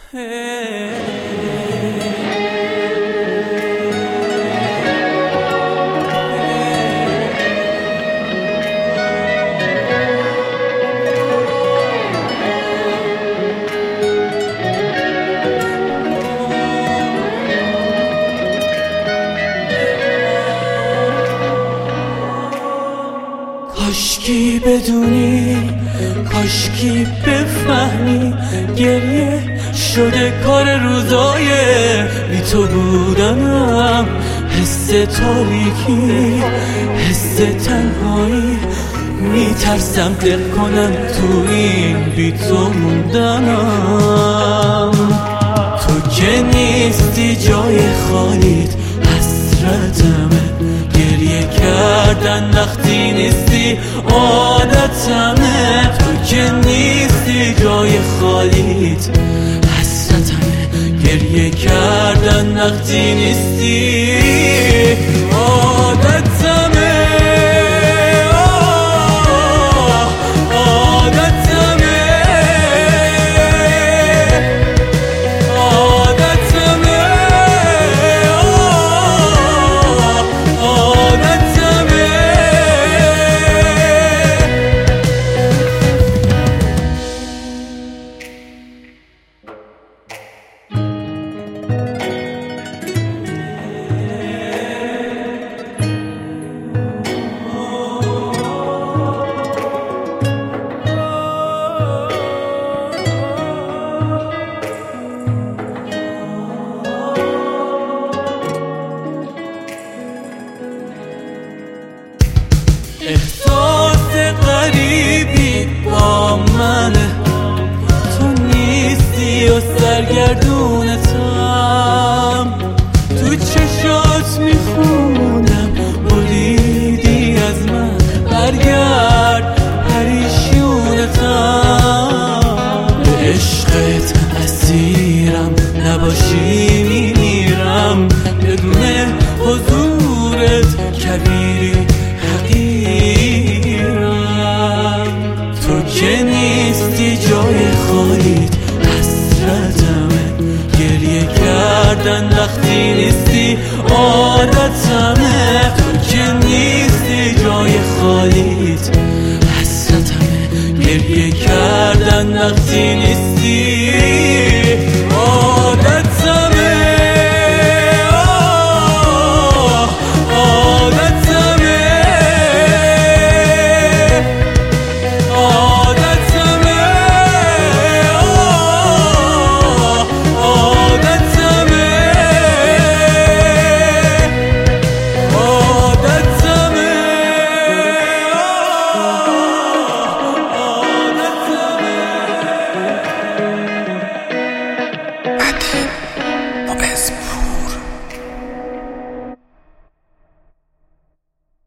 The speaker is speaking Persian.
کاشکی بدونی، کاشکی بفهمی، گریه شده کار روزای بی تو بودنم. حس تاریکی، حس تنهایی، میترسم دل کنم تو این بی تو موندنم. تو که نیستی جای خالیت حسرتمه، گریه کردن وقتی نیستی عادتمه. تو که نیستی جای خالیت حسرتمه، گریه کردن وقتی نیستی عادتمه. احساس غریبی با منه، تو نیستی و سرگردونتم. تو چشات میخونم بریدی از من، برگرد پریشونتم. به عشقت اسیرم، نباشی میمیرم. بدون حضورت کبیری که نیستی جای خالیت حسرتمه، گریه کردن وقتی نیستی عادتمه. تو که نیستی جای خالیت حسرتمه، گریه کردن وقتی نیستی عادتمه. Adem,